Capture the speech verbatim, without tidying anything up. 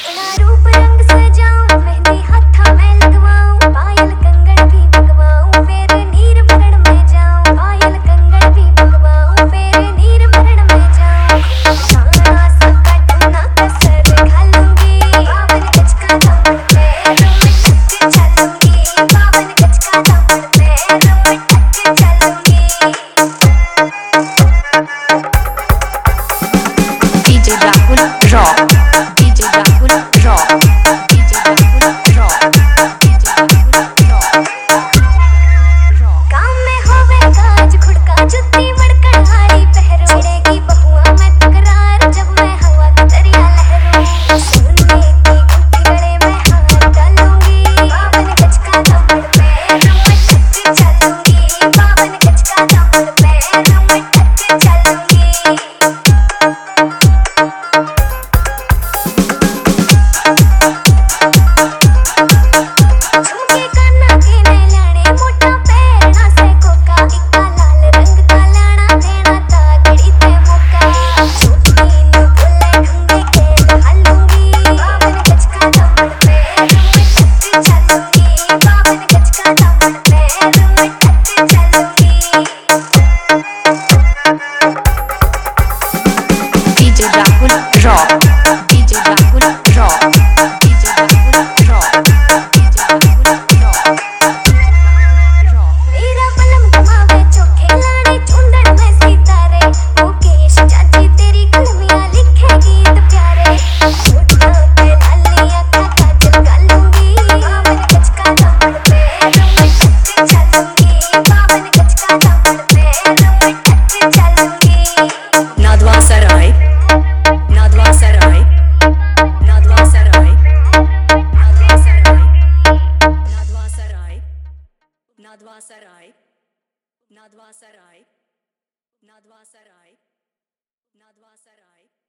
अपना रूप रंग सजाऊं, मेहंदी हाथा मैं लगवाऊं, पायल कंगन भी मंगवाऊं, फिर नीर भरण में जाऊं। पायल कंगन भी मंगवाऊं, फिर नीर भरण में जाऊं। खाना सबका टूना कसर खा लूंगी, बावन गज का दामन पैरों में टक चलूंगी, बावन गज का दामन पैरों में टक चलूंगी। DJ Rahul rock, DJ Rahul rock, DJ Rahul rock, DJ Rahul rock. काम में होवेगा आज खुड़का जुत्ती मड़कड़ हारी पहरो, छिड़ेगी बहुआ मैं तकरार जब मैं हवा की दरिया लहरों। सोने की गुट्ठी गले में हार डालूंगी, बावन गज का दामन पैरों में टक चलूंगी, बावन गज का दामन पैरों में टक चलूंगी। झुमके कान्ना के नैन लाने, मोटा पैर ना से कोका, इक्का लाल रंग का लाना देना तागड़ी ते मौका। छोटी नु बोले खंगे के हालूंगी, बावन गज का दामन पैरों में टक चलूंगी, बावन गज का दामन पैरों में टक चलूंगी। DJ Rahul rock, DJ Rahul rock, DJ Rahul rock, DJ Rahul rock. मेरा पलम घुमावे चोखे लाड़े चुंदड़ में सितारे, मुकेश चाची तेरी कलमियां लिखे गीत प्यारे। होठों पे लालियां का काजल गालूंगी, बावन गज का दामन पैरों में टक चलूंगी, बावन गज का दामन पैरों में टक चलूंगी। नादवा सराय, नादवा सराय, नादवा सराय, नादवा सराय, नादवा सराय, नादवा सराय, नादवा सराय, नादवा सराय, नादवा सराय।